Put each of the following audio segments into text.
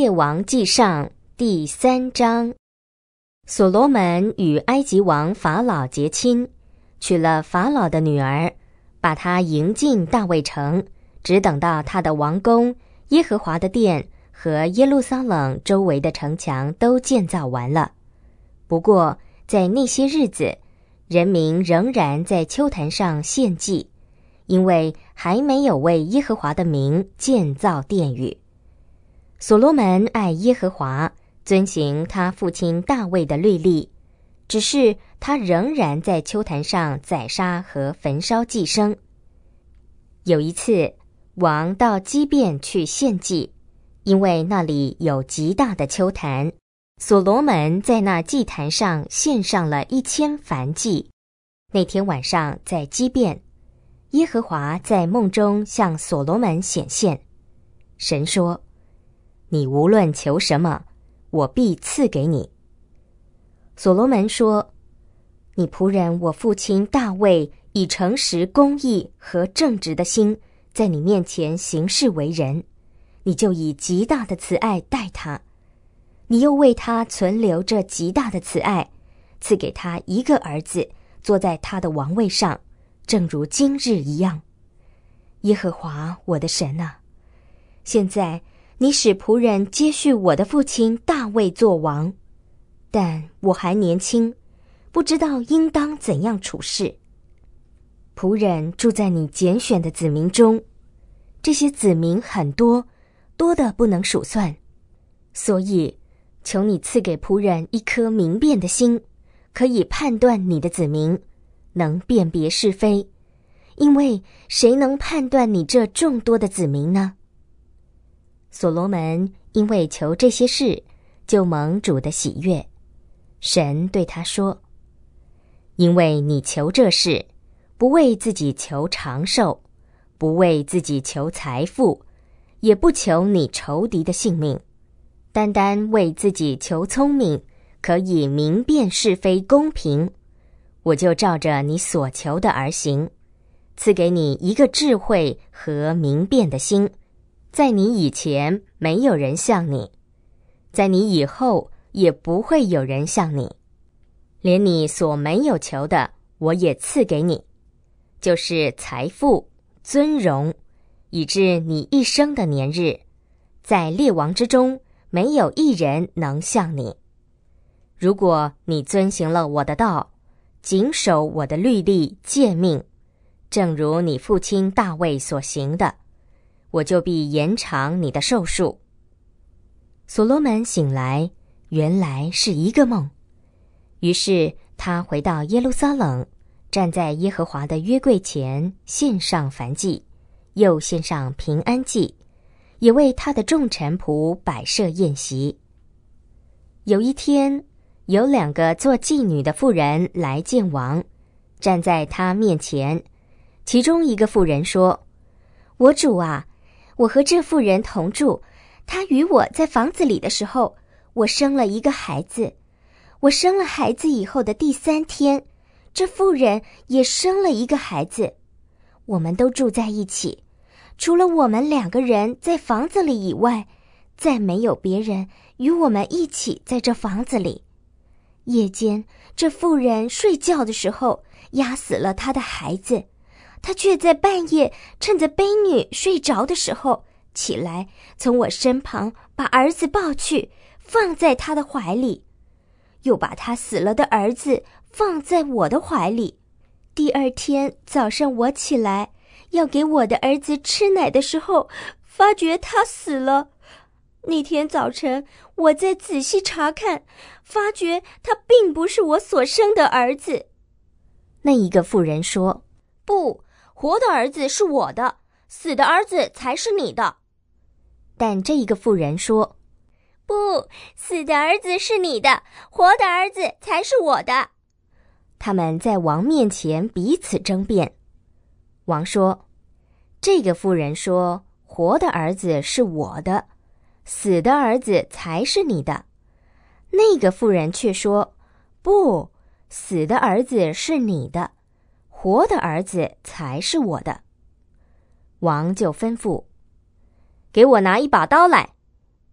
列王纪上第3章。所罗门与埃及王法老结亲，娶了法老的女儿，把她迎进大卫城，只等到他的王宫、耶和华的殿和耶路撒冷周围的城墙都建造完了。不过在那些日子，人民仍然在丘坛上献祭，因为还没有为耶和华的名建造殿宇。所罗门爱耶和华，遵行他父亲大卫的律例，只是他仍然在丘坛上宰杀和焚烧祭牲。有一次，王到基遍去献祭，因为那里有极大的丘坛，所罗门在那祭坛上献上了1000燔祭。那天晚上在基遍，耶和华在梦中向所罗门显现，神说：你无论求什么，我必赐给你。所罗门说：你仆人我父亲大卫以诚实公义和正直的心在你面前行事为人，你就以极大的慈爱待他。你又为他存留这极大的慈爱，赐给他一个儿子，坐在他的王位上，正如今日一样。耶和华我的神啊，现在你使仆人接续我的父亲大卫做王，但我还年轻，不知道应当怎样处事。仆人住在你拣选的子民中，这些子民很多，多得不能数算，所以求你赐给仆人一颗明辨的心，可以判断你的子民，能辨别是非，因为谁能判断你这众多的子民呢？所罗门因为求这些事，就蒙主的喜悦。神对他说：因为你求这事，不为自己求长寿，不为自己求财富，也不求你仇敌的性命，单单为自己求聪明，可以明辨是非公平，我就照着你所求的而行，赐给你一个智慧和明辨的心。在你以前没有人像你，在你以后也不会有人像你。连你所没有求的，我也赐给你，就是财富、尊荣，以致你一生的年日，在列王之中没有一人能像你。如果你遵行了我的道，谨守我的律例诫命，正如你父亲大卫所行的，我就必延长你的寿数。所罗门醒来，原来是一个梦。于是他回到耶路撒冷，站在耶和华的约柜前，献上燔祭，又献上平安祭，也为他的众臣仆摆设宴席。有一天，有2个做妓女的妇人来见王，站在他面前。其中一个妇人说：我主啊，我和这妇人同住，她与我在房子里的时候，我生了一个孩子。我生了孩子以后的第3天，这妇人也生了一个孩子。我们都住在一起，除了我们2个人在房子里以外，再没有别人与我们一起在这房子里。夜间，这妇人睡觉的时候压死了她的孩子，她却在半夜趁着婢女睡着的时候起来，从我身旁把儿子抱去，放在她的怀里，又把他死了的儿子放在我的怀里。第2天早上我起来要给我的儿子吃奶的时候，发觉他死了。那天早晨我再仔细查看，发觉他并不是我所生的儿子。那一个妇人说：不，活的儿子是我的，死的儿子才是你的。但这一个妇人说：不，死的儿子是你的，活的儿子才是我的。他们在王面前彼此争辩。王说：这个妇人说，活的儿子是我的，死的儿子才是你的。那个妇人却说：不，死的儿子是你的，活的儿子才是我的。王就吩咐：给我拿一把刀来。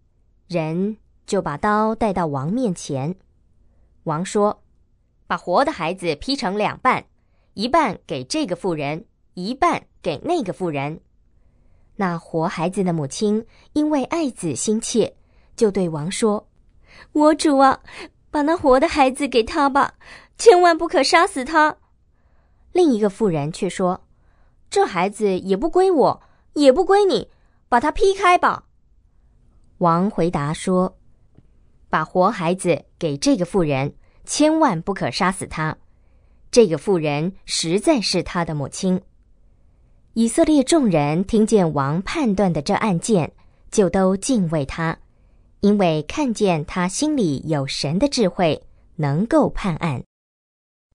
人就把刀带到王面前。王说：“把活的孩子劈成2半，一半给这个妇人，一半给那个妇人。”那活孩子的母亲因为爱子心切，就对王说：“我主啊，把那活的孩子给他吧，千万不可杀死他。”另一个妇人却说：“这孩子也不归我，也不归你，把他劈开吧。”王回答说：“把活孩子给这个妇人，千万不可杀死他。这个妇人实在是他的母亲。”以色列众人听见王判断的这案件，就都敬畏他，因为看见他心里有神的智慧，能够判案。